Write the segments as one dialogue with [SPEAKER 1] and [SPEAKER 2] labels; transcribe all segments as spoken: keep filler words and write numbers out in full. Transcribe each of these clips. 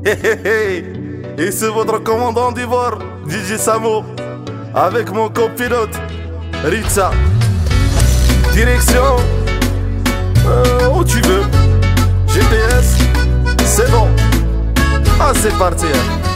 [SPEAKER 1] Hey, hey, hey. Et c'est votre commandant d'Ivoire, D J Samo, avec mon copilote, Ritza. Direction, euh, où tu veux. G P S, c'est bon. Ah, c'est parti.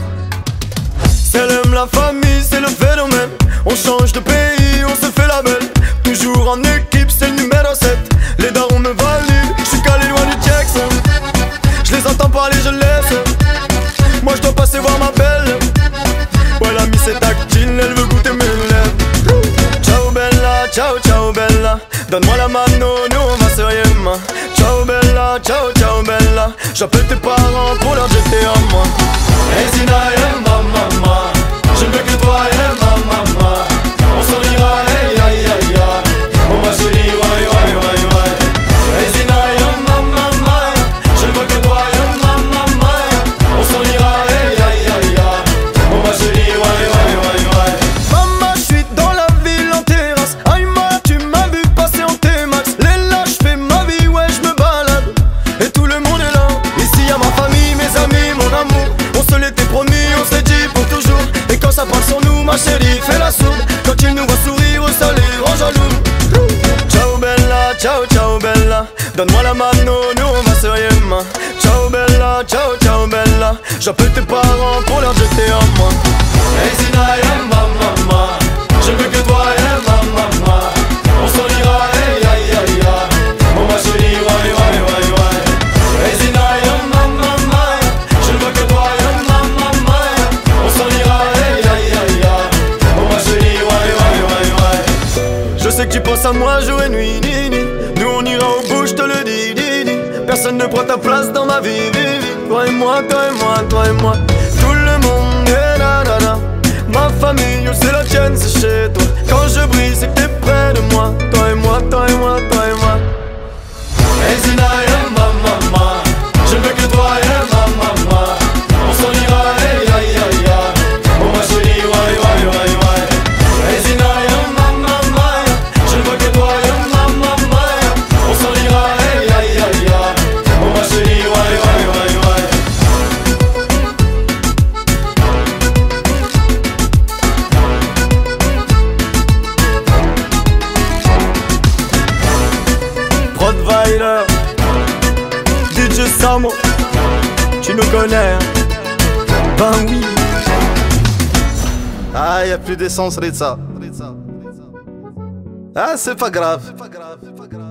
[SPEAKER 2] C'est l'aime la famille, c'est le phénomène. On change de pays, on se fait la belle. Toujours en équipe, c'est le numéro sept. Les darons me valident, je suis calé loin du Jackson. Je les entends parler, je laisse. Moi je dois passer voir ma belle. Ouais, la mise est tactile, elle veut goûter mes lèvres. Ciao bella, ciao ciao bella. Donne-moi la mano, nous on va sérieusement. Ciao bella, ciao ciao bella. J'appelle tes parents pour leur jeter en moi. Hey Zina, hey ma maman, je ne veux que toi, hey ma maman. On s'en ira, hey aïe aïe aïe. Oh ma chérie, ouais ouais ouais ouais. Hey Zina, hey ma maman, je ne veux que toi, hey ma maman. On s'en ira, hey aïe aïe aïe. Oh ma chérie, ouais ouais ouais ouais. Maman, je suis dans la ville en terrasse. Aïe ma, tu m'as vu passer en T-Max. Les là, je fais ma vie, ouais je me balade. Et tout le monde est là. Ici y'a ma famille, mes amis, mon amour. On se l'était promis, on s'est dit pour toujours. Et quand ça parle sur nous, ma chérie, fais la sourde. Quand ils nous voient sourire, ça les rend jaloux. Ciao bella, ciao ciao bella. Donne-moi la mano, nous on va sérieusement. Ciao bella, ciao ciao bella. J'appelle tes parents pour leur jeter en moi. Hey Zina, hey ma maman, je veux que toi, hey ma maman. On s'en ira, hey aïe aïe aïe. Oh ma chérie, ouais ouais ouais ouais. Hey Zina, hey ma maman, je veux que toi, hey ma maman. On s'en ira, hey aïe aïe aïe. Oh ma chérie, ouais ouais ouais ouais. Je sais que tu penses à moi jour et nuit, ni, ni. Nous on ira au bout, je te le dis, dis, dis. Personne ne prend ta place dans ma vie, vie, vie. Toi et moi, toi et moi, toi et moi. Tout le monde est là, là, là. Ma famille, c'est la tienne, c'est chez toi. Quand je brille, c'est que t'es près de moi. Toi et moi, toi et moi, toi et moi. Hey Zina, hey ma maman, je veux que toi, hey ma maman. On s'en ira, hey aïe aïe aïe. Oh ma chérie, ouais ouais ouais ouais. Hey Zina, hey ma maman, je veux que toi, hey ma maman. On s'en ira, hey aïe aïe aïe. Oh ma chérie, ouais ouais ouais ouais. Rottweiler, D J Samo, tu nous connais, hein? Ben oui.
[SPEAKER 1] Ah, y'a plus d'essence, Ritza. Ah, c'est pas grave.